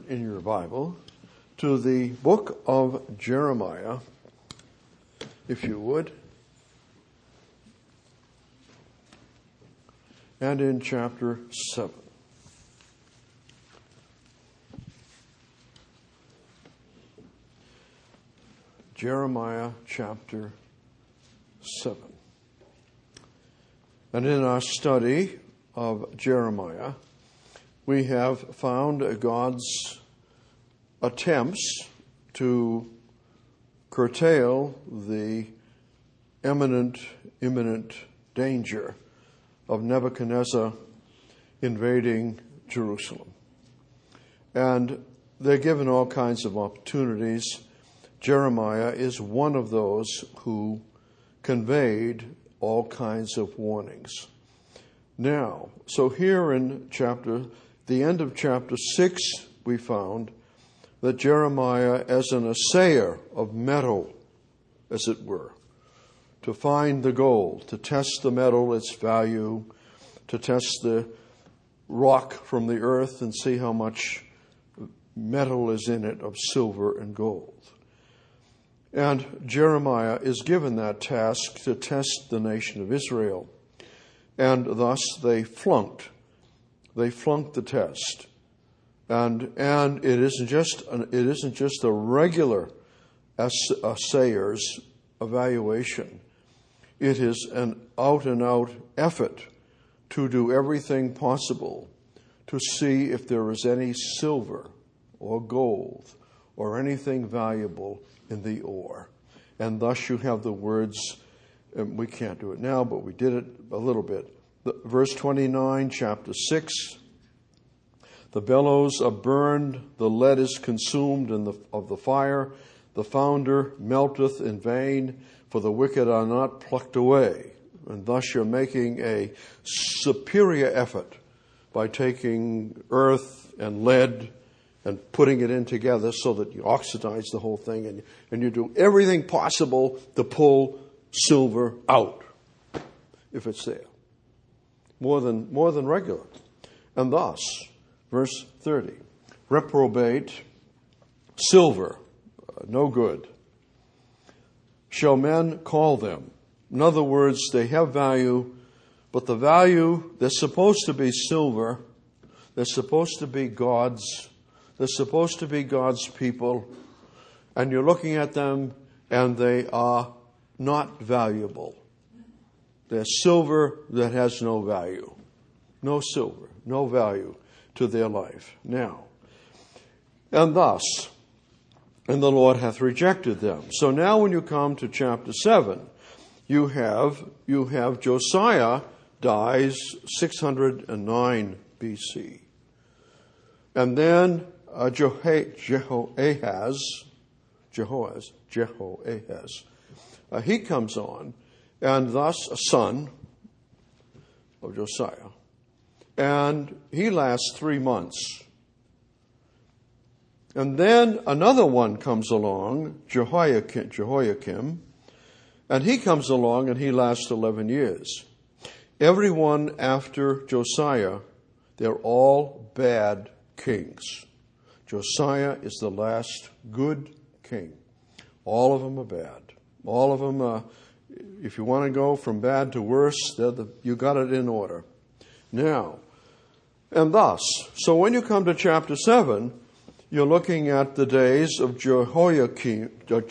in your Bible to the book of Jeremiah, if you would, and in chapter 7. Jeremiah chapter 7. And in our study of Jeremiah, we have found God's attempts to curtail the imminent danger of Nebuchadnezzar invading Jerusalem. And they're given all kinds of opportunities. Jeremiah is one of those who conveyed all kinds of warnings. Now, so here in the end of chapter 6, we found that Jeremiah, as an assayer of metal, as it were, to find the gold, to test the metal, its value, to test the rock from the earth and see how much metal is in it of silver and gold. And Jeremiah is given that task to test the nation of Israel. And thus they flunked. They flunked the test. And it isn't just a regular assayer's evaluation. It is an out-and-out effort to do everything possible to see if there is any silver or gold or anything valuable in the ore. And thus you have the words, and we can't do it now, but we did it a little bit. Verse 29, chapter 6, the bellows are burned, the lead is consumed of the fire, the founder melteth in vain, for the wicked are not plucked away. And thus you're making a superior effort by taking earth and lead and putting it in together so that you oxidize the whole thing, and you do everything possible to pull silver out, if it's there. More than regular. And thus, verse 30, reprobate silver, no good, shall men call them. In other words, they have value, but the value, they're supposed to be silver, they're supposed to be God's, they're supposed to be God's people, and you're looking at them and they are not valuable. They're silver that has no value. No silver, no value to their life. Now, and thus, and the Lord hath rejected them. So now when you come to chapter 7, you have Josiah dies 609 BC. And then Jehoahaz, he comes on, and thus a son of Josiah. And he lasts 3 months. And then another one comes along, Jehoiakim, and he comes along and he lasts 11 years. Everyone after Josiah, they're all bad kings. Josiah is the last good king. All of them are bad. All of them are, if you want to go from bad to worse, you got it in order. Now, and thus, so when you come to chapter 7, you're looking at the days of Jehoiakim,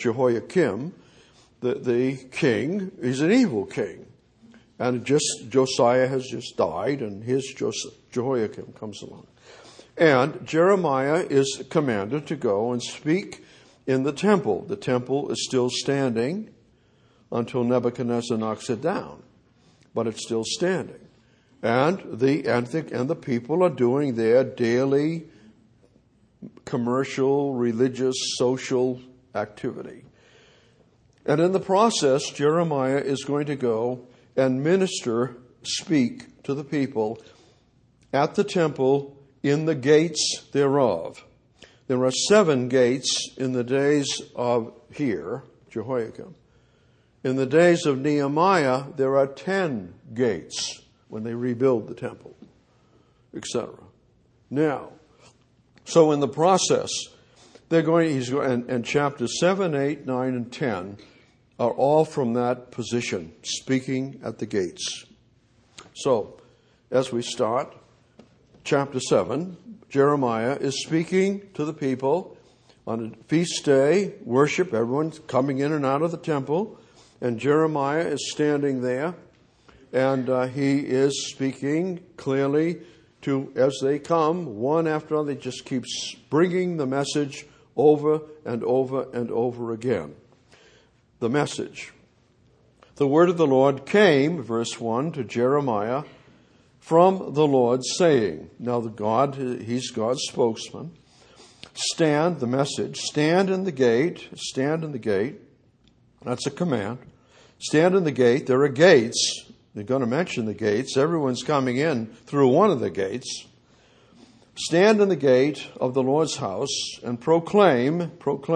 the king. He's an evil king. And Josiah has just died, and his Jehoiakim comes along. And Jeremiah is commanded to go and speak in the temple. The temple is still standing until Nebuchadnezzar knocks it down, but it's still standing. And the people are doing their daily commercial, religious, social activity. And in the process, Jeremiah is going to go and speak to the people at the temple in the gates thereof. There are 7 gates in the days of Jehoiakim. In the days of Nehemiah, there are 10 gates when they rebuild the temple, etc. Now, So in the process, and chapters 7, 8, 9, and 10 are all from that position, speaking at the gates. So, as we start, chapter 7, Jeremiah is speaking to the people on a feast day, worship, everyone's coming in and out of the temple, and Jeremiah is standing there, and he is speaking clearly to, as they come, one after another, he just keeps bringing the message over and over and over again. The message. The word of the Lord came, verse 1, to Jeremiah from the Lord, saying, now he's God's spokesman, stand in the gate, that's a command, stand in the gate, there are gates, they're going to mention the gates, everyone's coming in through one of the gates, stand in the gate of the Lord's house and proclaim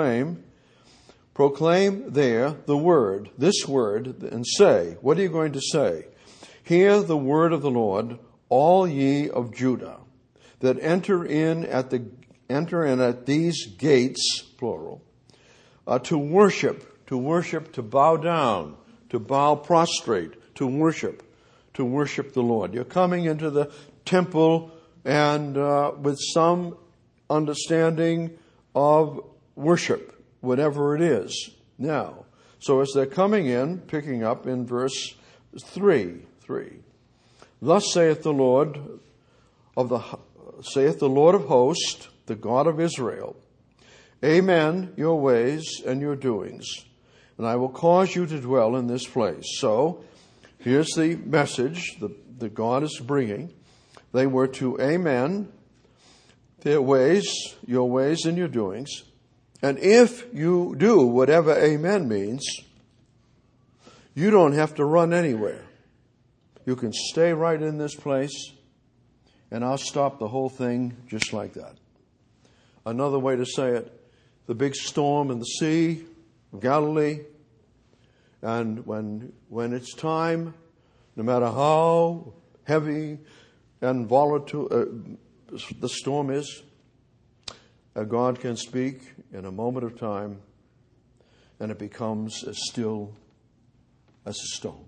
there the word, this word, and say, what are you going to say? Hear the word of the Lord, all ye of Judah, that enter in at these gates, plural, to worship, to bow down, to bow prostrate, to worship the Lord. You're coming into the temple and with some understanding of worship, whatever it is. Now, so as they're coming in, picking up in verse 3, thus saith the Lord of hosts, the God of Israel, Amen, your ways and your doings, and I will cause you to dwell in this place. So, here's the message that God is bringing. They were to amen their ways, your ways and your doings. And if you do whatever amen means, you don't have to run anywhere. You can stay right in this place, and I'll stop the whole thing just like that. Another way to say it, the big storm in the Sea of Galilee, and when it's time, no matter how heavy and volatile the storm is, God can speak in a moment of time, and it becomes as still as a stone.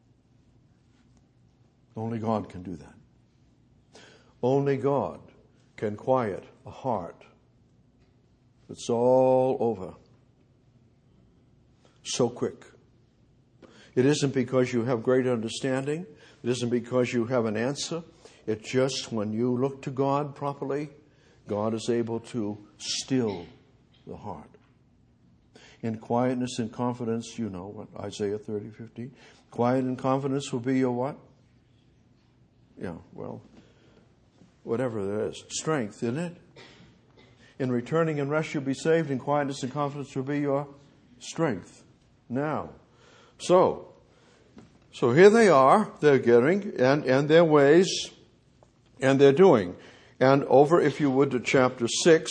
Only God can do that. Only God can quiet a heart that's all over so quick. It isn't because you have great understanding. It isn't because you have an answer. It's just when you look to God properly, God is able to still the heart. In quietness and confidence, you know what Isaiah 30:15. Quiet and confidence will be your what? Yeah, well, whatever that is. Strength, isn't it? In returning and rest you'll be saved. In quietness and confidence will be your strength. Now, so here they are. They're getting and their ways and they're doing. And over, if you would, to chapter 6.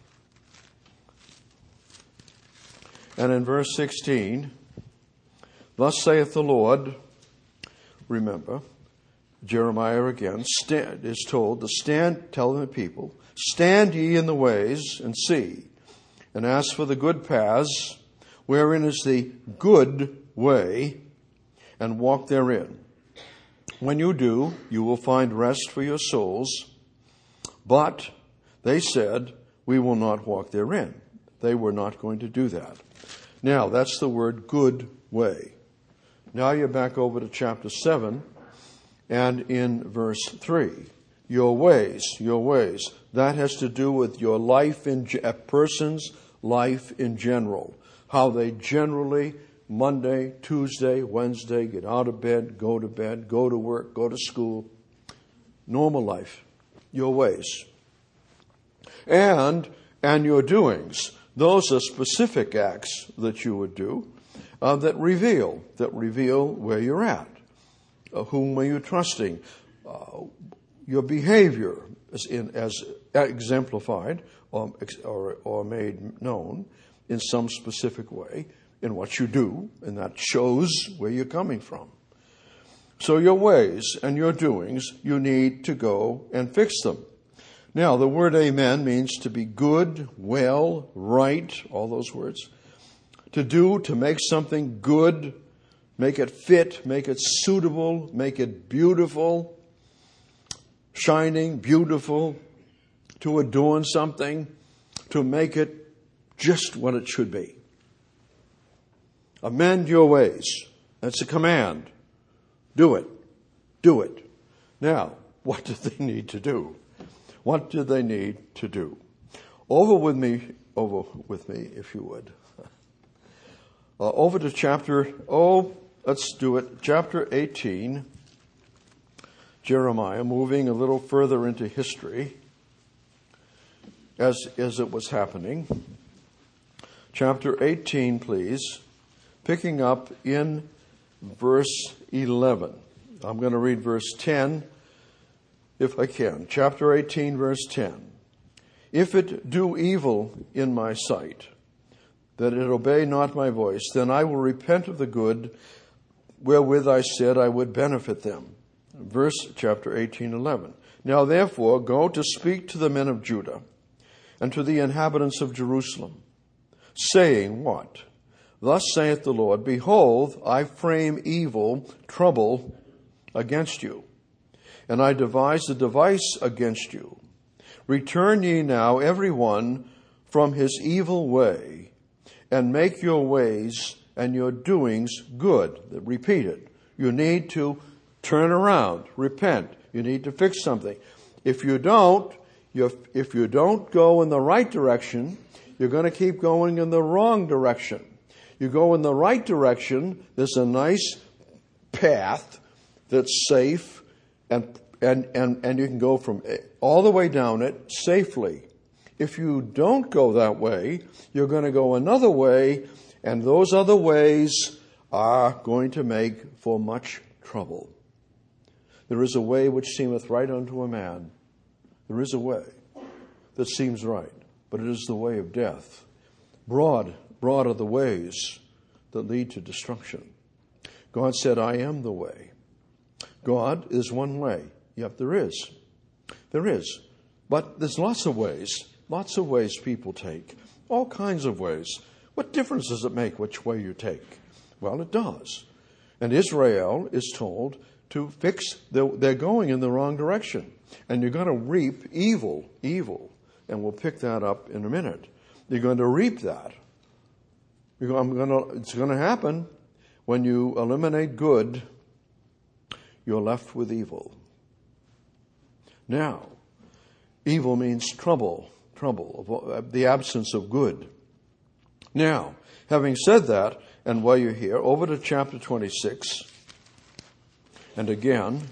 And in verse 16, thus saith the Lord, remember, Jeremiah again is told to stand, tell the people, stand ye in the ways and see, and ask for the good paths, wherein is the good way, and walk therein. When you do, you will find rest for your souls. But they said, we will not walk therein. They were not going to do that. Now, that's the word good way. Now you're back over to chapter 7, and in verse 3, your ways. That has to do with your life, a person's life in general. How they generally, Monday, Tuesday, Wednesday, get out of bed, go to work, go to school. Normal life. Your ways. And your doings. Those are specific acts that you would do that reveal where you're at. Whom are you trusting? Your behavior as exemplified or made known in some specific way in what you do, and that shows where you're coming from. So your ways and your doings, you need to go and fix them. Now, the word amen means to be good, well, right, all those words. To do, to make something good, make it fit, make it suitable, make it beautiful, shining, beautiful, to adorn something, to make it just what it should be. Amend your ways. That's a command. Do it. Do it. Now, what do they need to do? What do they need to do? Over with me, if you would. Over to chapter 18. Jeremiah, moving a little further into history as it was happening. Chapter 18, please, picking up in verse 11. I'm going to read verse 10, if I can. Chapter 18, verse 10. If it do evil in my sight, that it obey not my voice, then I will repent of the good wherewith I said I would benefit them. Verse chapter 18:11. Now therefore go to speak to the men of Judah and to the inhabitants of Jerusalem, saying what? Thus saith the Lord, behold, I frame evil, trouble against you, and I devise a device against you. Return ye now every one from his evil way, and make your ways and your doings good. Repeat it. You need to turn around, repent. You need to fix something. If you don't go in the right direction, you're going to keep going in the wrong direction. You go in the right direction, there's a nice path that's safe, and you can go from all the way down it safely. If you don't go that way, you're going to go another way, and those other ways are going to make for much trouble. There is a way which seemeth right unto a man. There is a way that seems right, but it is the way of death. Broad are the ways that lead to destruction. God said, I am the way. God is one way. Yep, there is. There is. But there's lots of ways people take. All kinds of ways. What difference does it make which way you take? Well, it does. And Israel is told to fix, they're going in the wrong direction. And you're going to reap evil. And we'll pick that up in a minute. You're going to reap that. It's going to happen. When you eliminate good, you're left with evil. Now, evil means trouble, the absence of good. Now, having said that, and while you're here, over to chapter 26. And again,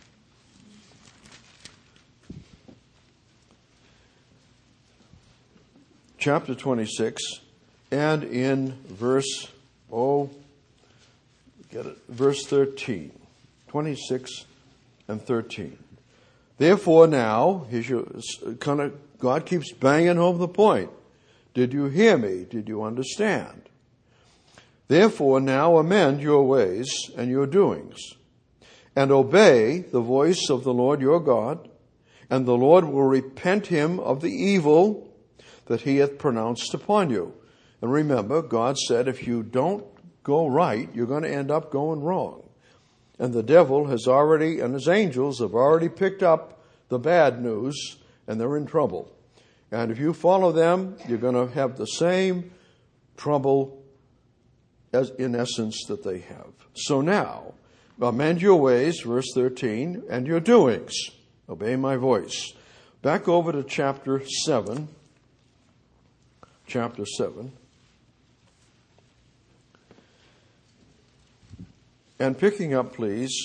chapter 26, and in verse 13. 26 and 13. Therefore now, God keeps banging home the point. Did you hear me? Did you understand? Therefore now amend your ways and your doings, and obey the voice of the Lord your God, and the Lord will repent him of the evil that he hath pronounced upon you. And remember, God said if you don't go right, you're going to end up going wrong. And the devil and his angels have already picked up the bad news, and they're in trouble. And if you follow them, you're going to have the same trouble as in essence that they have. So now, amend your ways, verse 13, and your doings. Obey my voice. Back over to chapter 7. Chapter 7. And picking up, please,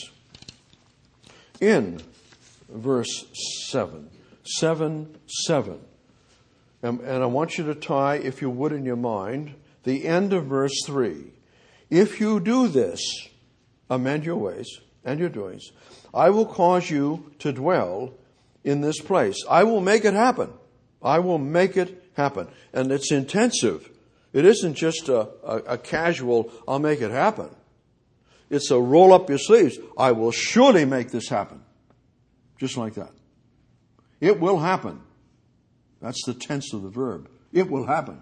in verse 7. 7:7. And I want you to tie, if you would in your mind, the end of verse 3. If you do this, amend your ways and your doings, I will cause you to dwell in this place. I will make it happen. I will make it happen. And it's intensive. It isn't just a casual, I'll make it happen. It's a roll up your sleeves. I will surely make this happen. Just like that. It will happen. That's the tense of the verb. It will happen.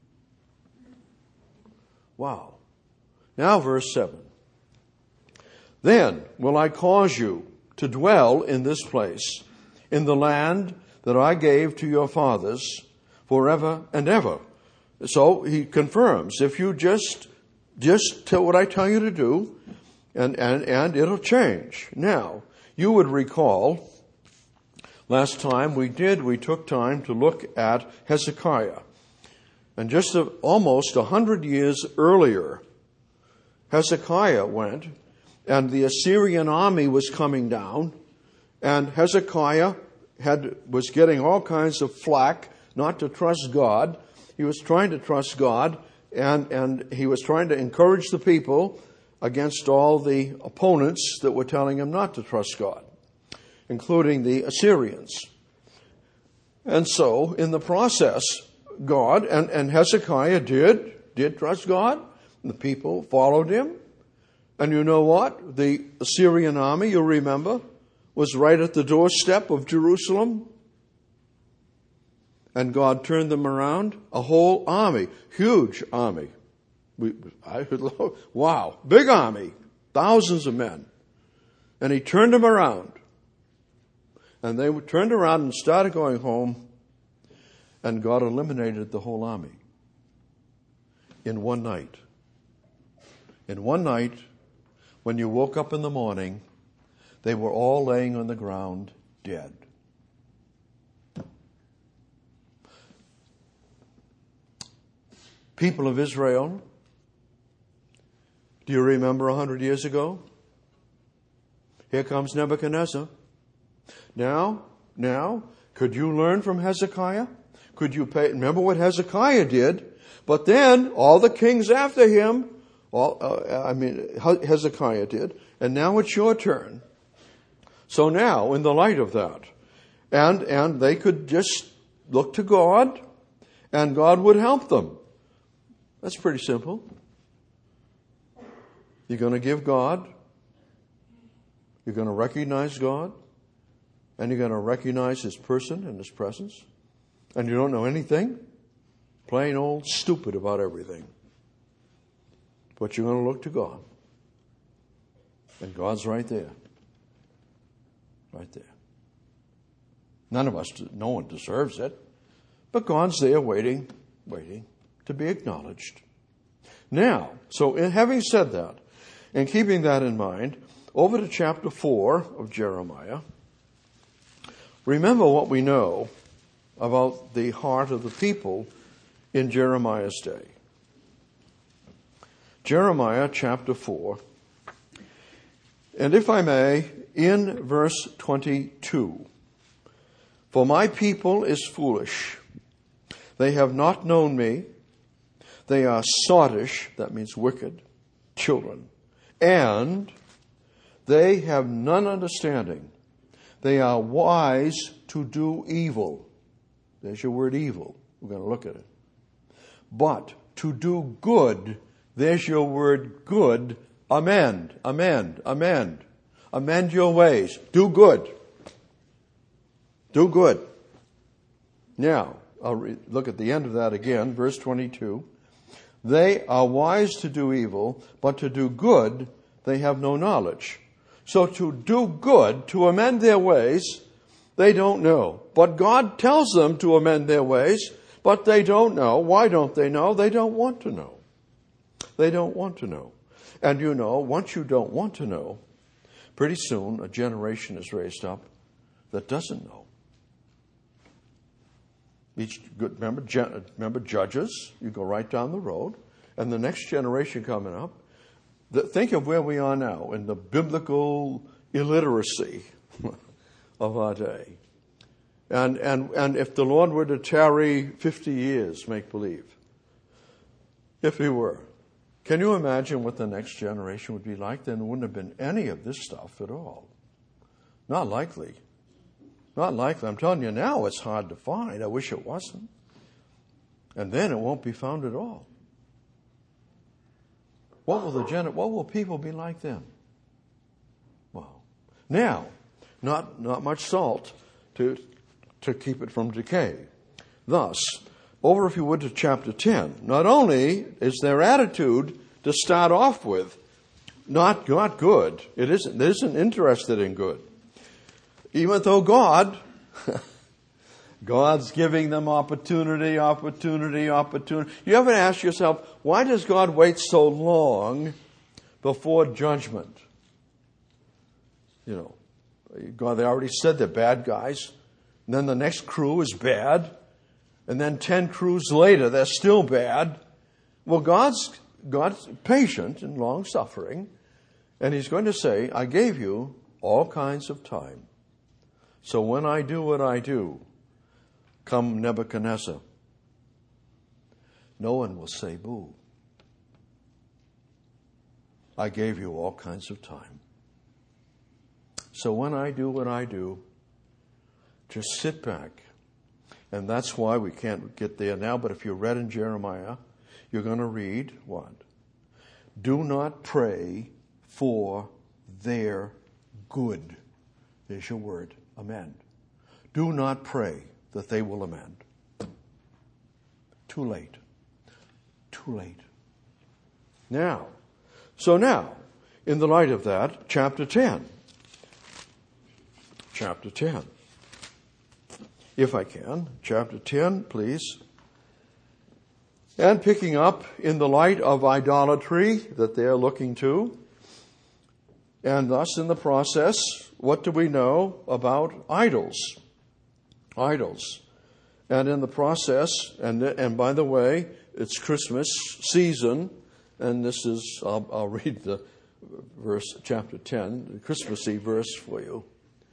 Wow. Now verse 7. Then will I cause you to dwell in this place, in the land that I gave to your fathers forever and ever. So he confirms, if you just tell what I tell you to do, and it'll change. Now, you would recall, last time we took time to look at Hezekiah. And just almost 100 years earlier, Hezekiah went, and the Assyrian army was coming down, and Hezekiah was getting all kinds of flack not to trust God. He was trying to trust God, and he was trying to encourage the people against all the opponents that were telling him not to trust God, including the Assyrians. And so, in the process, God and Hezekiah did trust God. And the people followed him. And you know what? The Assyrian army, you'll remember, was right at the doorstep of Jerusalem. And God turned them around. A whole army, huge army. Wow, big army, thousands of men. And he turned them around. And they turned around and started going home. And God eliminated the whole army in one night. In one night, when you woke up in the morning, they were all laying on the ground dead. People of Israel, do you remember 100 years ago? Here comes Nebuchadnezzar. Now, could you learn from Hezekiah? Remember what Hezekiah did? But then all the kings after him, Hezekiah did, and now it's your turn. So now, in the light of that, and they could just look to God, and God would help them. That's pretty simple. You're going to give God, you're going to recognize God, and you're going to recognize His person and His presence, and you don't know anything, plain old stupid about everything. But you're going to look to God. And God's right there. Right there. No one deserves it. But God's there waiting to be acknowledged. Now, so in having said that, and keeping that in mind, over to chapter 4 of Jeremiah, remember what we know about the heart of the people in Jeremiah's day. Jeremiah chapter 4, and if I may, in verse 22, for my people is foolish. They have not known me. They are sottish, that means wicked, children. And they have none understanding. They are wise to do evil. There's your word evil. We're going to look at it. But to do good, there's your word good, amend. Amend your ways. Do good. Do good. Now, I'll look at the end of that again, verse 22. They are wise to do evil, but to do good, they have no knowledge. So to do good, to amend their ways, they don't know. But God tells them to amend their ways, but they don't know. Why don't they know? They don't want to know. They don't want to know. And you know, once you don't want to know, pretty soon a generation is raised up that doesn't know. Remember Judges? You go right down the road, and the next generation coming up, think of where we are now in the biblical illiteracy of our day. And if the Lord were to tarry 50 years, make believe, if He were, can you imagine what the next generation would be like? Then there wouldn't have been any of this stuff at all. Not likely. Not likely. I'm telling you now, it's hard to find. I wish it wasn't. And then it won't be found at all. What will people be like then? Well, now, not much salt to keep it from decay. Thus, over if you would to chapter 10, not only is their attitude to start off with not good, it isn't interested in good. Even though God's giving them opportunity. You ever ask yourself, why does God wait so long before judgment? God, they already said they're bad guys. And then the next crew is bad. And then 10 crews later, they're still bad. Well, God's patient and long-suffering. And He's going to say, I gave you all kinds of time. So when I do what I do, come Nebuchadnezzar, no one will say boo. I gave you all kinds of time. So when I do what I do, just sit back. And that's why we can't get there now. But if you read in Jeremiah, you're going to read what? Do not pray for their good. There's your word, amend. Do not pray that they will amend. Too late. Now, in the light of that, chapter 10. If I can, chapter 10, please. And picking up in the light of idolatry that they're looking to. And thus, in the process, what do we know about idols? And in the process, and by the way, it's Christmas season, and this is, I'll read the verse, chapter 10, the Christmassy verse for you.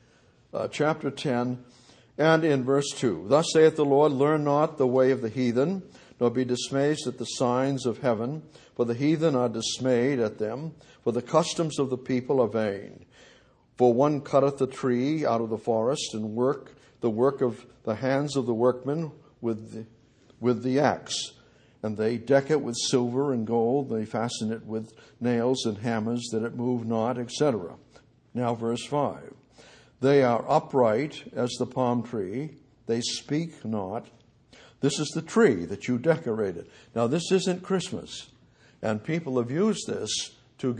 Chapter 10, and in verse 2. Thus saith the Lord, learn not the way of the heathen, nor be dismayed at the signs of heaven, for the heathen are dismayed at them, for the customs of the people are vain. For one cutteth the tree out of the forest, and the work of the hands of the workmen with the axe. And they deck it with silver and gold, they fasten it with nails and hammers, that it move not, etc. Now verse 5. They are upright as the palm tree, they speak not. This is the tree that you decorated. Now this isn't Christmas, and people have used this to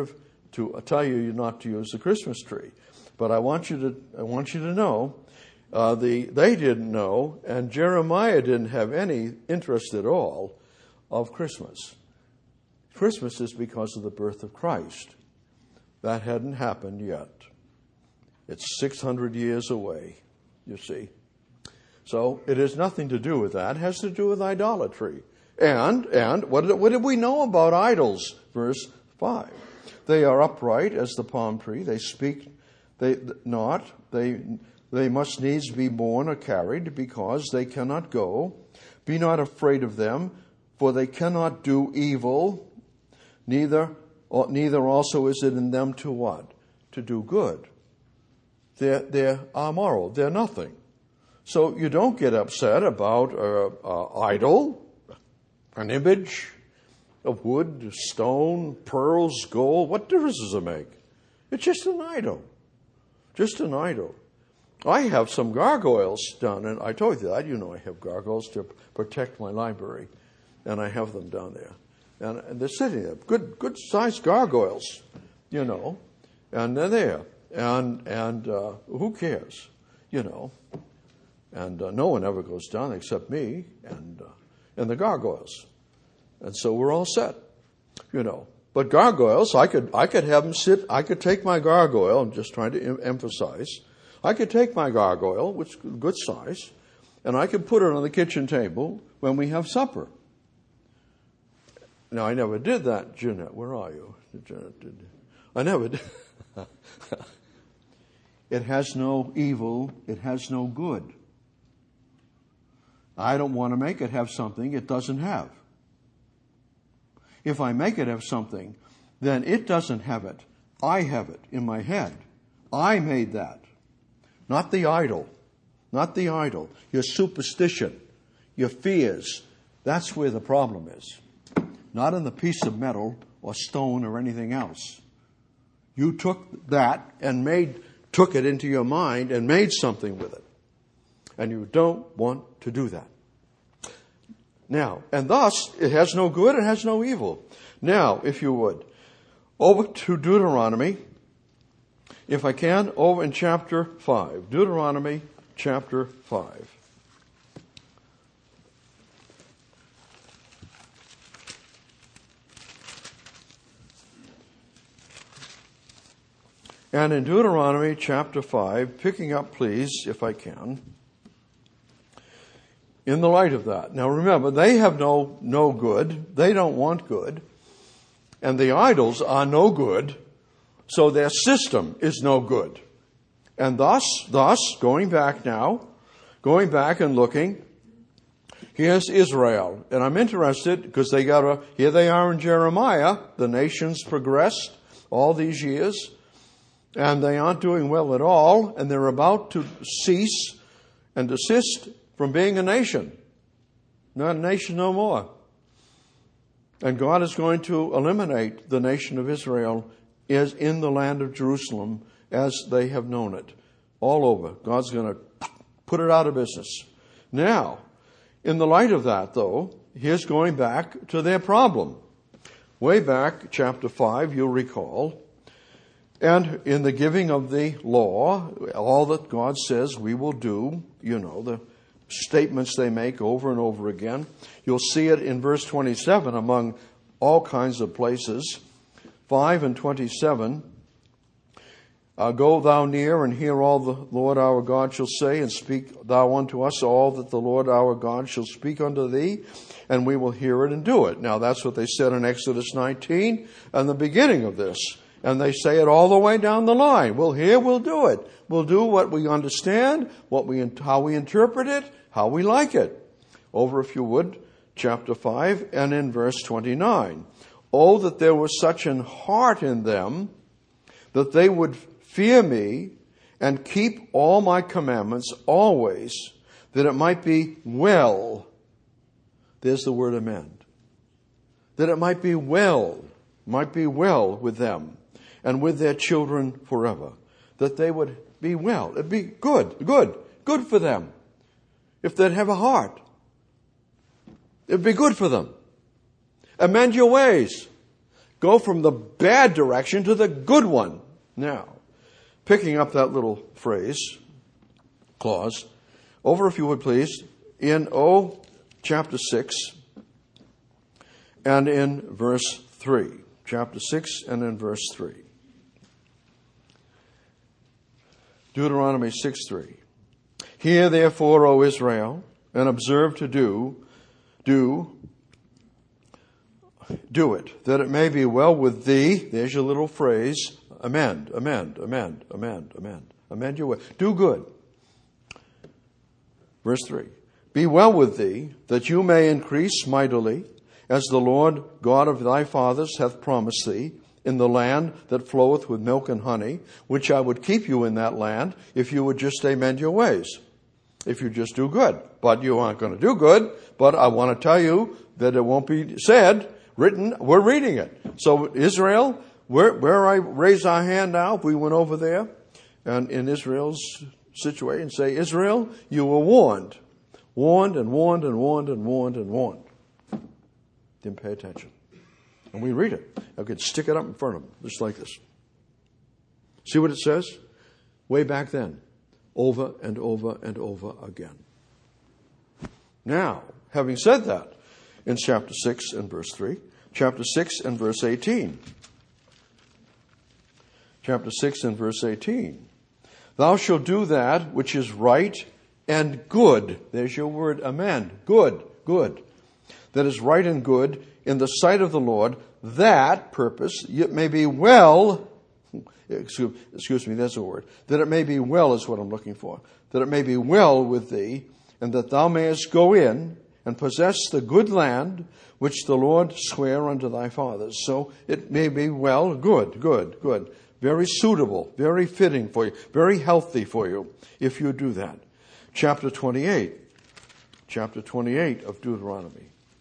tell you not to use the Christmas tree. But I want you to know, they didn't know, and Jeremiah didn't have any interest at all of Christmas. Christmas is because of the birth of Christ. That hadn't happened yet. It's 600 years away, you see. So it has nothing to do with that. It has to do with idolatry. And what did we know about idols? Verse 5. They are upright as the palm tree. They speak not. They must needs be borne or carried, because they cannot go. Be not afraid of them, for they cannot do evil. Neither also is it in them to what? To do good. They're amoral. They're nothing. So you don't get upset about an idol, an image of wood, stone, pearls, gold. What difference does it make? It's just an idol. Just an idol. I have some gargoyles down, and I told you that. You know I have gargoyles to protect my library, and I have them down there. And they're sitting there, good-sized gargoyles, and they're there. And who cares, And no one ever goes down except me and the gargoyles. And so we're all set, But gargoyles, I could have them sit. I could take my gargoyle. I'm just trying to emphasize. I could take my gargoyle, which is good size, and I could put it on the kitchen table when we have supper. Now, I never did that, Jeanette. Where are you? I never did. It has no evil. It has no good. I don't want to make it have something it doesn't have. If I make it have something, then it doesn't have it. I have it in my head. I made that. Not the idol. Not the idol. Your superstition. Your fears. That's where the problem is. Not in the piece of metal or stone or anything else. You took that and took it into your mind and made something with it. And you don't want to do that. Now, and thus, it has no good, it has no evil. Now, if you would, over to Deuteronomy, if I can, over in chapter 5. Deuteronomy chapter 5. And in Deuteronomy chapter 5, picking up, please, if I can, in the light of that. Now remember, they have no good. They don't want good. And the idols are no good. So their system is no good. And thus, going back and looking, here's Israel. And I'm interested because here they are in Jeremiah. The nation's progressed all these years. And they aren't doing well at all, and they're about to cease and desist from being a nation. Not a nation no more. And God is going to eliminate the nation of Israel as in the land of Jerusalem as they have known it. All over. God's going to put it out of business. Now, in the light of that, though, here's going back to their problem. Way back, chapter 5, you'll recall. And in the giving of the law, all that God says we will do, the statements they make over and over again. You'll see it in verse 27 among all kinds of places. 5 and 27. Go thou near and hear all the Lord our God shall say, and speak thou unto us all that the Lord our God shall speak unto thee, and we will hear it and do it. Now that's what they said in Exodus 19 and the beginning of this. And they say it all the way down the line. We'll hear, we'll do it. We'll do what we understand, how we interpret it, how we like it. Over, if you would, chapter 5 and in verse 29. Oh, that there was such an heart in them that they would fear me and keep all my commandments always, that it might be well. There's the word amend. That it might be well with them and with their children forever. That they would be well. It'd be good for them. If they'd have a heart, it'd be good for them. Amend your ways. Go from the bad direction to the good one. Now, picking up that little clause, over if you would please, in chapter 6 and in verse 3. Chapter 6 and in verse 3. Deuteronomy 6:3. Hear therefore, O Israel, and observe to do it, that it may be well with thee. There's your little phrase. Amend your way. Do good. Verse 3. Be well with thee, that you may increase mightily, as the Lord God of thy fathers hath promised thee, in the land that floweth with milk and honey, which I would keep you in that land, if you would just amend your ways. If you just do good. But you aren't going to do good. But I want to tell you that it won't be said, written, we're reading it. So Israel, where I raise our hand now, if we went over there, and in Israel's situation, say, Israel, you were warned. Warned and warned and warned and warned and warned. Didn't pay attention. And we read it. I could stick it up in front of them, just like this. See what it says? Way back then. Over and over and over again. Now, having said that, in chapter 6 and verse 3, chapter 6 and verse 18. Chapter 6 and verse 18. Thou shalt do that which is right and good. There's your word, amend. Good. That is right and good in the sight of the Lord, that purpose, it may be well, excuse me, that's a word, that it may be well is what I'm looking for, that it may be well with thee, and that thou mayest go in and possess the good land which the Lord sware unto thy fathers. So it may be well, good. Very suitable, very fitting for you, very healthy for you, if you do that. Chapter 28 of Deuteronomy.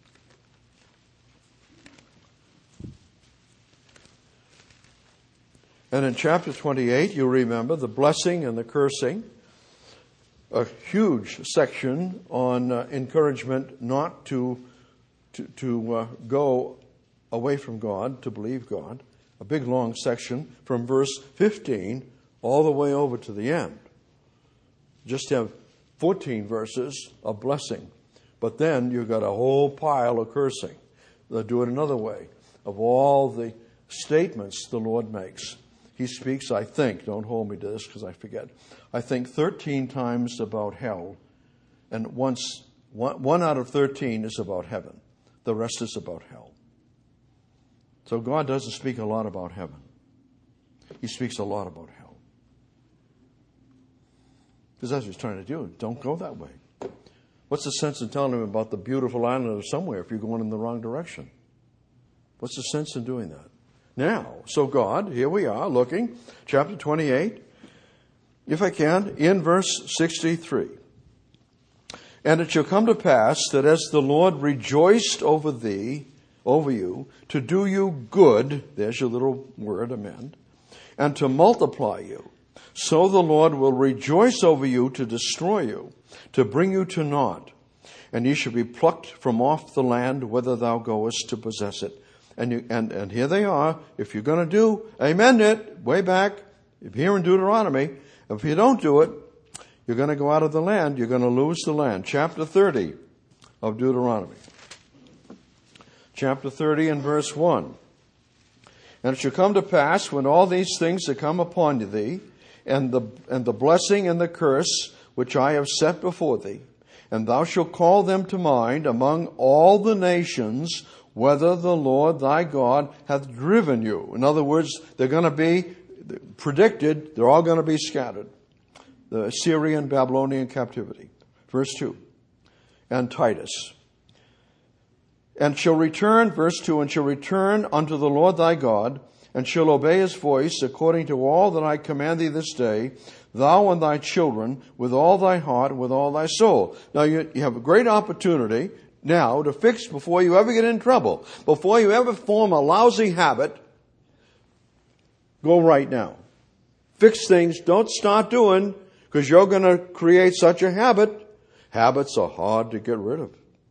And in chapter 28, you remember the blessing and the cursing, a huge section on encouragement not to to go away from God, to believe God. A big long section from verse 15 all the way over to the end. Just have 14 verses of blessing. But then you've got a whole pile of cursing. They'll do it another way. Of all the statements the Lord makes, He speaks, I think, don't hold me to this because I forget, I think 13 times about hell, and one out of 13 is about heaven. The rest is about hell. So God doesn't speak a lot about heaven. He speaks a lot about hell. Because that's what He's trying to do. Don't go that way. What's the sense in telling him about the beautiful island of somewhere if you're going in the wrong direction? What's the sense in doing that? Now, so God, here we are looking, chapter 28, if I can, in verse 63. And it shall come to pass that as the Lord rejoiced over you, to do you good, there's your little word, amend, and to multiply you, so the Lord will rejoice over you to destroy you, to bring you to naught, and ye shall be plucked from off the land whither thou goest to possess it. And here they are. If you're going to do, amend it, way back, here in Deuteronomy. If you don't do it, you're going to go out of the land. You're going to lose the land. Chapter 30 of Deuteronomy. Chapter 30 and verse 1. And it shall come to pass when all these things are come upon thee, and the blessing and the curse which I have set before thee, and thou shalt call them to mind among all the nations, whether the Lord thy God hath driven you. In other words, they're going to be predicted, they're all going to be scattered. The Assyrian, Babylonian captivity. Verse 2. And Titus. And shall return, verse 2, and shall return unto the Lord thy God, and shall obey His voice according to all that I command thee this day, thou and thy children, with all thy heart and with all thy soul. Now you have a great opportunity now to fix before you ever get in trouble. Before you ever form a lousy habit, go right now. Fix things. Don't start doing, because you're going to create such a habit. Habits are hard to get rid of.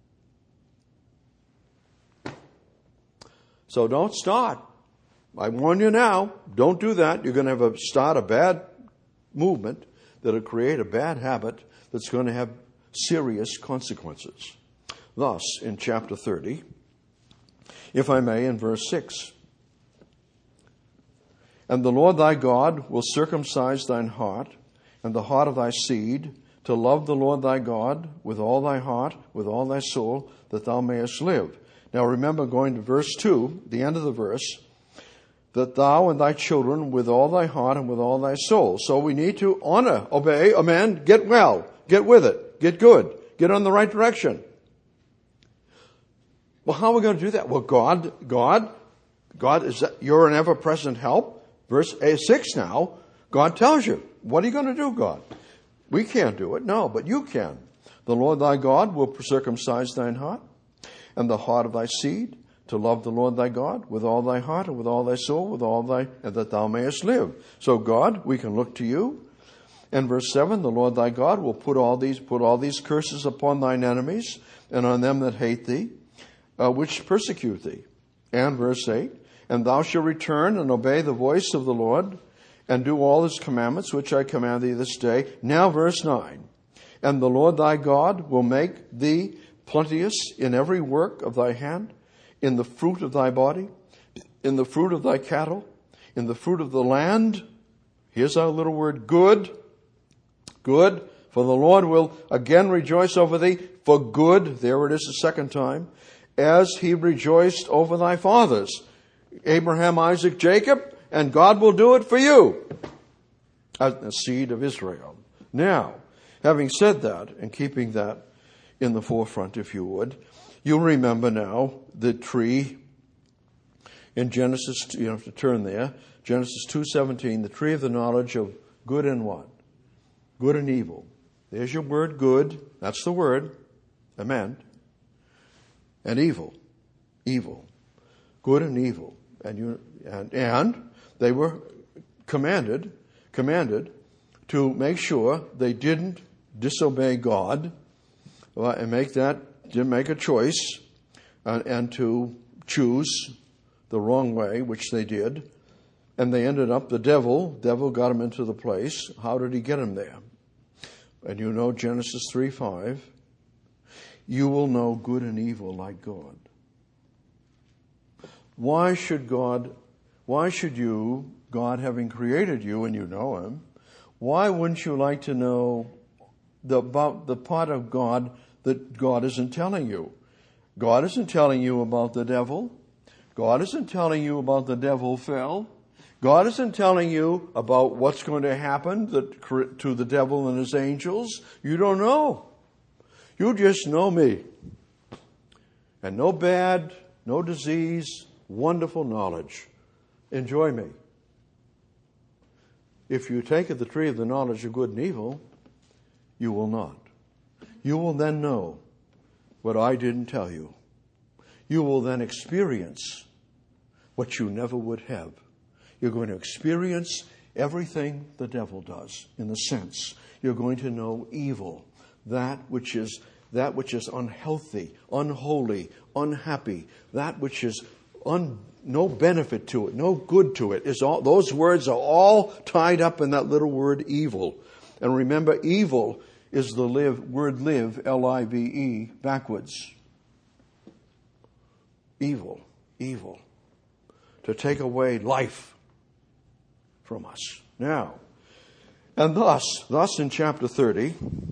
So don't start. I warn you now, don't do that. You're going to start a bad movement that will create a bad habit that's going to have serious consequences. Thus, in chapter 30, if I may, in verse 6, and the Lord thy God will circumcise thine heart and the heart of thy seed, to love the Lord thy God with all thy heart, with all thy soul, that thou mayest live. Now remember, going to verse 2, the end of the verse, that thou and thy children with all thy heart and with all thy soul. So we need to honor, obey, amend, get well, get with it, get good, get on the right direction. Well, how are we going to do that? Well, God is that you're an ever-present help. Verse 6 now, God tells you, what are you going to do, God? We can't do it, no, but you can. The Lord thy God will circumcise thine heart and the heart of thy seed, to love the Lord thy God with all thy heart and with all thy soul, and that thou mayest live. So God, we can look to you. And verse 7, the Lord thy God will put all these curses upon thine enemies and on them that hate thee, which persecute thee. And verse 8, and thou shalt return and obey the voice of the Lord, and do all His commandments, which I command thee this day. Now verse 9, and the Lord thy God will make thee plenteous in every work of thy hand, in the fruit of thy body, in the fruit of thy cattle, in the fruit of the land. Here's our little word, good. Good. For the Lord will again rejoice over thee for good. There it is the second time. As He rejoiced over thy fathers, Abraham, Isaac, Jacob, and God will do it for you, as the seed of Israel. Now, having said that and keeping that in the forefront, if you would, you'll remember now the tree in Genesis, you have to turn there, Genesis 2:17, the tree of the knowledge of good and what? Good and evil. There's your word, good. That's the word. Amen. And evil. Evil. Good and evil. And they were commanded to make sure they didn't disobey God and make a choice and to choose the wrong way, which they did. And they ended up, the devil got him into the place. How did he get him there? And you know Genesis 3:5. You will know good and evil like God. Why should you, God having created you and you know him, why wouldn't you like to know about the part of God that God isn't telling you? God isn't telling you about the devil. God isn't telling you about the devil fell. God isn't telling you about what's going to happen to the devil and his angels. You don't know. You just know me. And no bad, no disease, wonderful knowledge. Enjoy me. If you take of the tree of the knowledge of good and evil, you will not. You will then know what I didn't tell you. You will then experience what you never would have. You're going to experience everything the devil does, in the sense you're going to know evil, that which is unhealthy, unholy, unhappy, that which is no benefit to it, no good to it. Those words are all tied up in that little word evil. And remember, evil is the word live, L-I-V-E, backwards. Evil. To take away life from us. Now, and thus in chapter 30,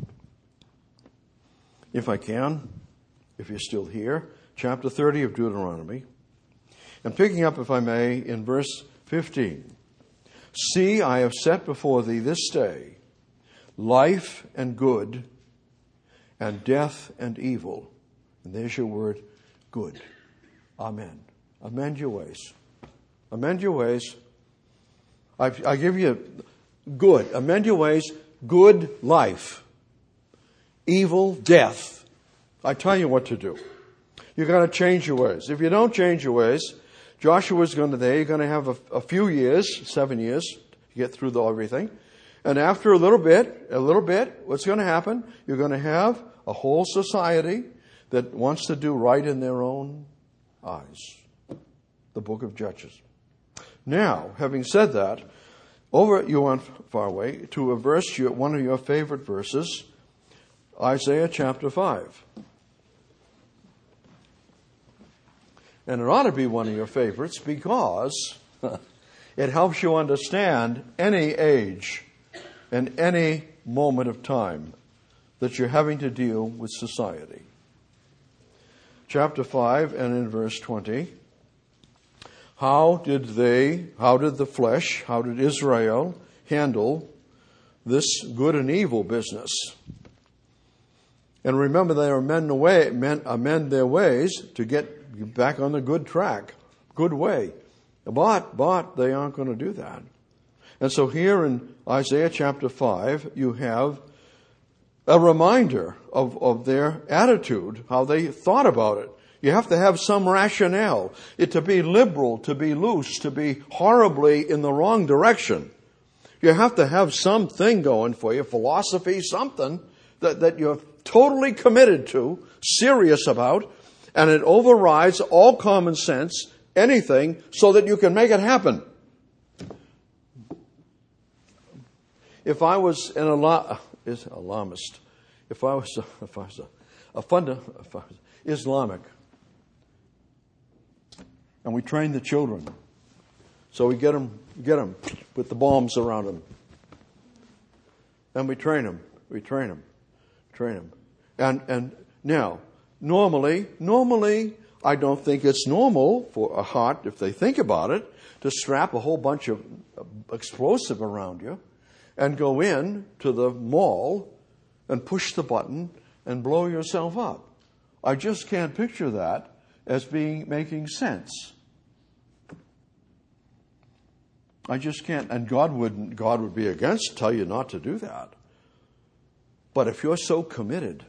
if you're still here, chapter 30 of Deuteronomy, and picking up, if I may, in verse 15. See, I have set before thee this day life and good, and death and evil. And there's your word, good. Amen. Amend your ways. Amend your ways. I give you good. Amend your ways. Good life. Evil death. I tell you what to do. You've got to change your ways. If you don't change your ways, Joshua's you're going to have a few years, 7 years, to get through everything. And after a little bit, what's going to happen? You're going to have a whole society that wants to do right in their own eyes. The book of Judges. Now, having said that, you went far away to a verse, one of your favorite verses, Isaiah chapter 5. And it ought to be one of your favorites because it helps you understand any age and any moment of time that you're having to deal with society. Chapter 5 and in verse 20. How did Israel handle this good and evil business? And remember, they amend their ways to get back on the good track, good way. But they aren't going to do that. And so here in Isaiah chapter 5, you have a reminder of their attitude, how they thought about it. You have to have some rationale. To be liberal, to be loose, to be horribly in the wrong direction. You have to have something going for you, philosophy, something that you're totally committed to, serious about, and it overrides all common sense, anything, so that you can make it happen. If I was an alarmist, if I was Islamic, and we train the children, so we get them with the bombs around them, and we train them. And now, normally, I don't think it's normal for a heart, if they think about it, to strap a whole bunch of explosive around you and go in to the mall and push the button and blow yourself up. I just can't picture that as making sense. I just can't, and God would be against, tell you not to do that. But if you're so committed,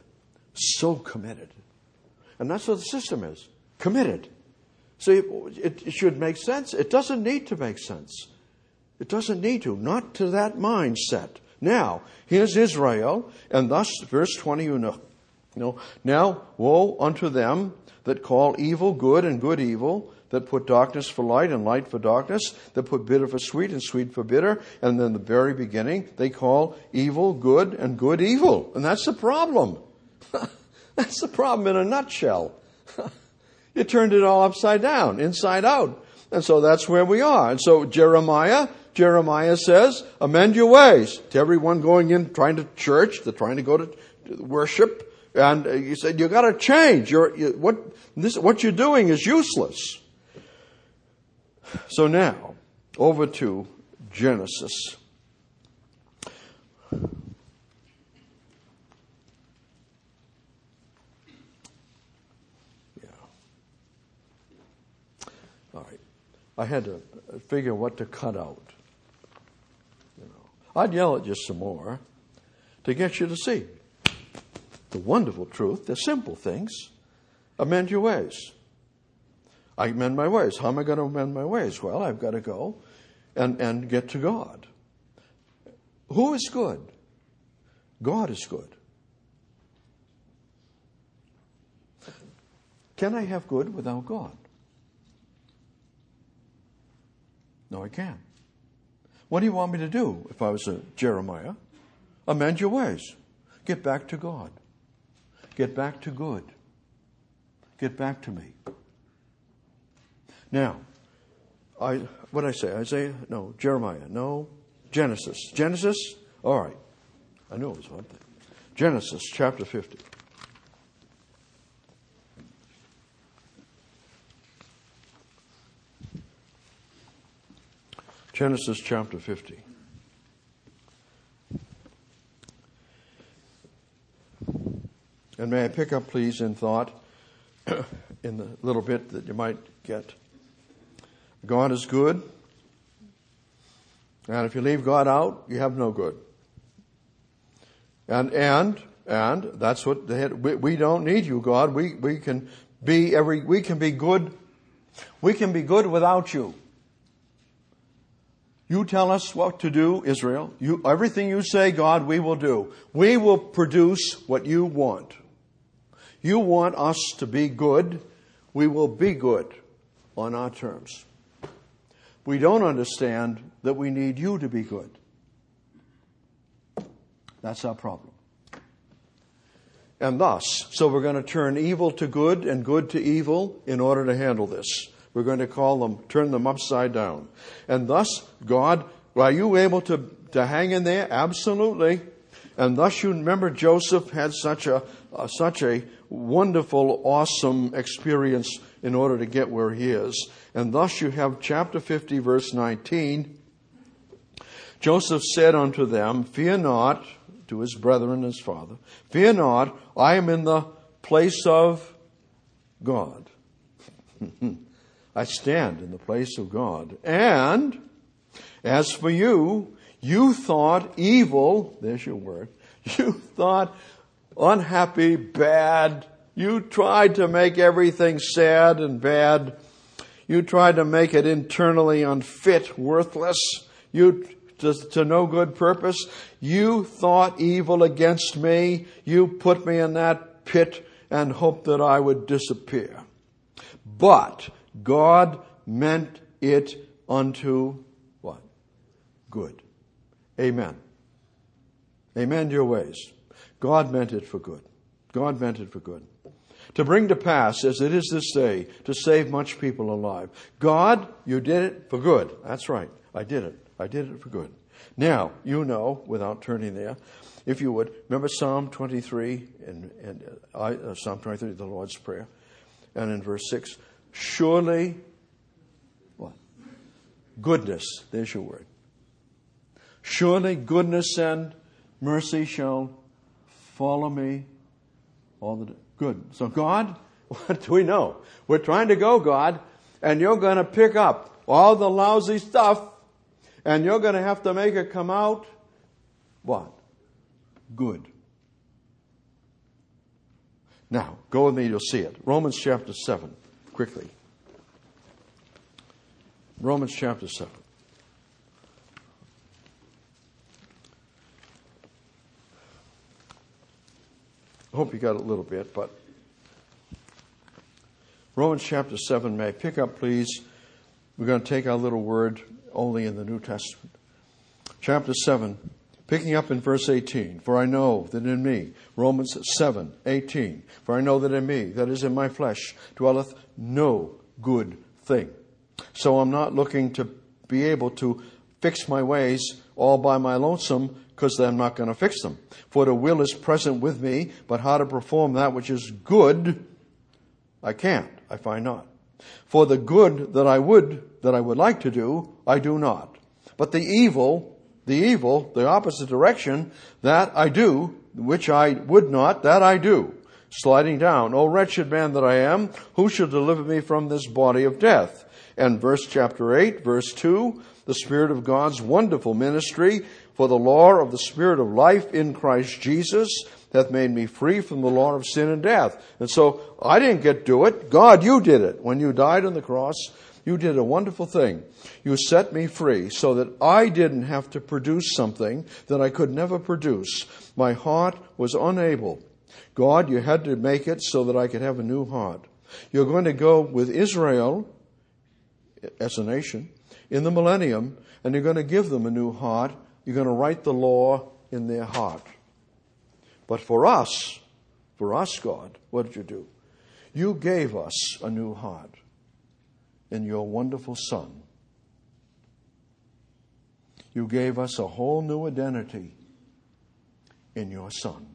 and that's what the system is, committed. See, it should make sense. It doesn't need to make sense. It doesn't need to, not to that mindset. Now, here's Israel, and thus, verse 20, now, woe unto them that call evil good and good evil, that put darkness for light and light for darkness, that put bitter for sweet and sweet for bitter. And then the very beginning, they call evil good and good evil. And that's the problem. That's the problem in a nutshell. You turned it all upside down, inside out. And so that's where we are. And so Jeremiah says, amend your ways. To everyone going in, trying to church, they're trying to go to worship. And you said, you got to change. What you're doing is useless. So now, over to Genesis. All right. I had to figure what to cut out. I'd yell at you some more to get you to see the wonderful truth, the simple things. Amend your ways. I amend my ways. How am I going to amend my ways? Well, I've got to go and get to God. Who is good? God is good. Can I have good without God? No, I can't. What do you want me to do if I was a Jeremiah? Amend your ways. Get back to God. Get back to good. Get back to me. Now, what did I say? Isaiah? No. Jeremiah? No. Genesis? Genesis? All right. I knew it was one thing. Genesis chapter 50. Genesis chapter 50. And may I pick up, please, in thought, in the little bit that you might get. God is good. And if you leave God out, you have no good. And that's what we don't need you, God. We can be good. We can be good without you. You tell us what to do, Israel. Everything you say, God, we will do. We will produce what you want. You want us to be good. We will be good on our terms. We don't understand that we need you to be good. That's our problem. And thus, so we're going to turn evil to good and good to evil in order to handle this. We're going to turn them upside down. And thus, God, are you able to hang in there? Absolutely. And thus, you remember Joseph had such a wonderful, awesome experience in order to get where he is. And thus, you have chapter 50, verse 19. Joseph said unto them, fear not, to his brethren, his father, fear not, I am in the place of God. I stand in the place of God. And as for you, you thought evil, there's your word, you thought unhappy, bad. You tried to make everything sad and bad. You tried to make it internally unfit, worthless, to no good purpose. You thought evil against me. You put me in that pit and hoped that I would disappear. But God meant it unto what? Good. Amen. Amen your ways. God meant it for good. God meant it for good. To bring to pass, as it is this day, to save much people alive. God, you did it for good. That's right. I did it. I did it for good. Now, you know, without turning there, if you would, remember Psalm 23, Psalm 23, the Lord's Prayer, and in verse 6, surely, what? Goodness, there's your word. Surely goodness and mercy shall follow me all the day. Good. So God, what do we know? We're trying to go, God, and you're going to pick up all the lousy stuff, and you're going to have to make it come out, what? Good. Now, go with me, you'll see it. Romans chapter 7, quickly. Romans chapter 7. I hope you got a little bit, but Romans chapter 7, may I pick up, please? We're going to take our little word only in the New Testament. Chapter 7, picking up in verse 18. For I know that in me, Romans 7, 18. For I know that in me, that is in my flesh, dwelleth no good thing. So I'm not looking to be able to fix my ways all by my lonesome, because I'm not going to fix them. For the will is present with me, but how to perform that which is good, I can't. I find not. For the good that I would like to do, I do not. But the evil, the opposite direction, that I do, which I would not, that I do. Sliding down, O wretched man that I am, who shall deliver me from this body of death? And chapter 8, verse 2, the Spirit of God's wonderful ministry, for the law of the Spirit of life in Christ Jesus hath made me free from the law of sin and death. And so I didn't get to do it. God, you did it. When you died on the cross, you did a wonderful thing. You set me free so that I didn't have to produce something that I could never produce. My heart was unable. God, you had to make it so that I could have a new heart. You're going to go with Israel as a nation in the millennium, and you're going to give them a new heart. You're going to write the law in their heart. But for us, God, what did you do? You gave us a new heart in your wonderful Son. You gave us a whole new identity in your Son.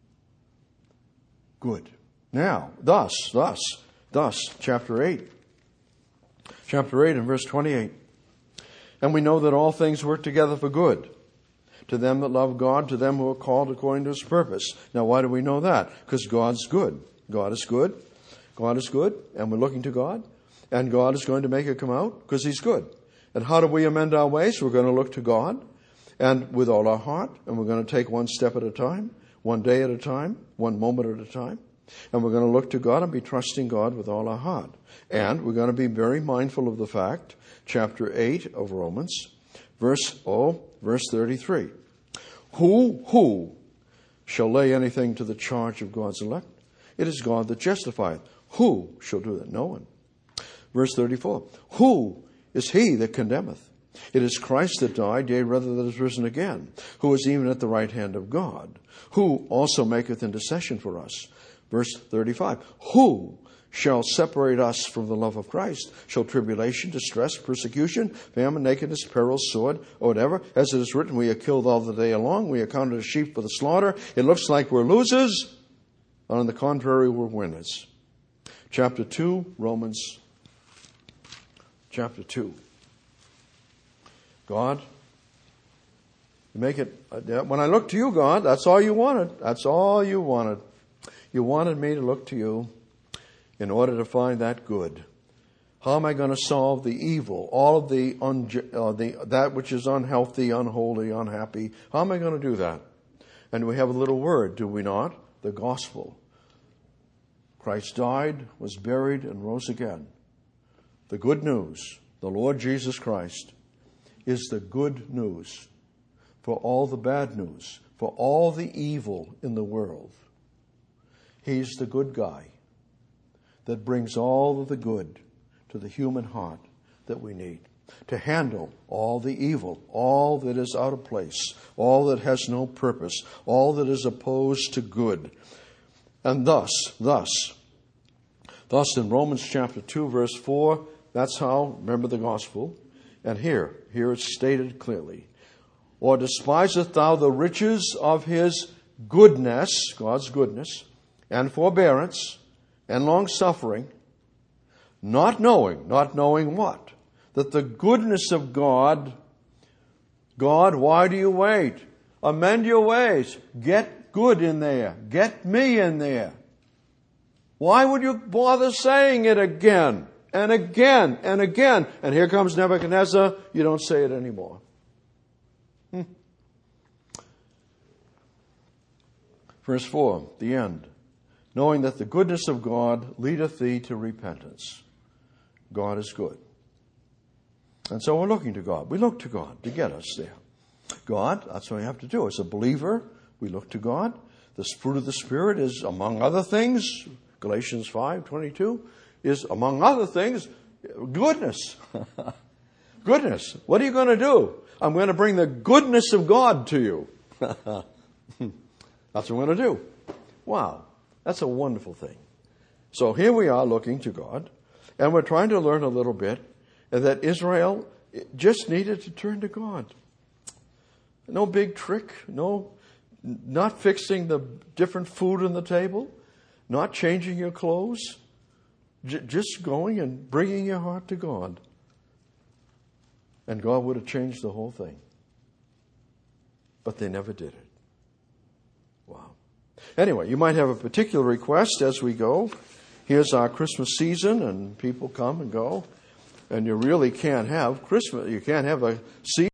Good. Now, thus, chapter 8. Chapter 8 and verse 28. And we know that all things work together for good, to them that love God, to them who are called according to His purpose. Now, why do we know that? Because God's good. God is good. God is good, and we're looking to God. And God is going to make it come out because He's good. And how do we amend our ways? We're going to look to God, and with all our heart, and we're going to take one step at a time, one day at a time, one moment at a time. And we're going to look to God and be trusting God with all our heart. And we're going to be very mindful of the fact, chapter 8 of Romans, verse 33. Who shall lay anything to the charge of God's elect? It is God that justifieth. Who shall do that? No one. Verse 34. Who is he that condemneth? It is Christ that died, yea, rather that is risen again, who is even at the right hand of God, who also maketh intercession for us. Verse 35. Who shall separate us from the love of Christ? Shall tribulation, distress, persecution, famine, nakedness, peril, sword, or whatever? As it is written, we are killed all the day long. We are counted as sheep for the slaughter. It looks like we're losers. On the contrary, we're winners. Chapter 2, Romans. Chapter 2. God, you make it. When I look to you, God, that's all you wanted. That's all you wanted. You wanted me to look to you in order to find that good. How am I going to solve the evil, all of that which is unhealthy, unholy, unhappy? How am I going to do that? And we have a little word, do we not? The gospel. Christ died, was buried, and rose again. The good news, the Lord Jesus Christ, is the good news for all the bad news, for all the evil in the world. He's the good guy that brings all of the good to the human heart that we need to handle all the evil, all that is out of place, all that has no purpose, all that is opposed to good. And thus in Romans chapter 2, verse 4, that's how, remember the gospel, and here it's stated clearly. Or despiseth thou the riches of His goodness, God's goodness, and forbearance, and long-suffering, not knowing what? That the goodness of God, why do you wait? Amend your ways. Get good in there. Get me in there. Why would you bother saying it again and again and again? And here comes Nebuchadnezzar. You don't say it anymore. Verse 4, the end. Knowing that the goodness of God leadeth thee to repentance. God is good. And so we're looking to God. We look to God to get us there. God, that's what we have to do. As a believer, we look to God. The fruit of the Spirit is, among other things, Galatians 5:22, is, among other things, goodness. Goodness. What are you going to do? I'm going to bring the goodness of God to you. That's what I'm going to do. Wow. That's a wonderful thing. So here we are looking to God, and we're trying to learn a little bit that Israel just needed to turn to God. No big trick, not fixing the different food on the table, not changing your clothes, just going and bringing your heart to God. And God would have changed the whole thing. But they never did it. Wow. Anyway, you might have a particular request as we go. Here's our Christmas season, and people come and go. And you really can't have Christmas. You can't have a season